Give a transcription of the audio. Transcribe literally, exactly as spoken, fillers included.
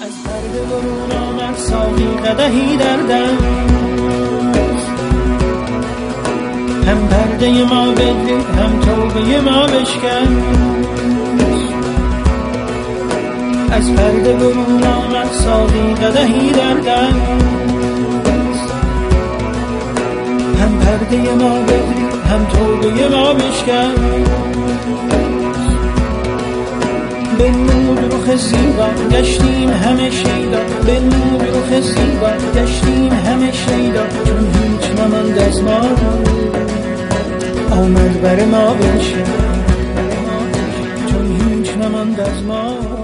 از پرده برون آمد ساقی قدحی در دست، هم پرده ما بدرید هم توبه ما بشکست. از پرده برون آمد ساقی قدحی در دست، هم پرده ما بدرید هم توبه ما بشکست. به نور رخ زیبا گشتیم همه شیدا، به نور رخ زیبا گشتیم همه شیدا، چون هیچ نماند از ما آمد بر ما بنشست، چون هیچ نماند از ما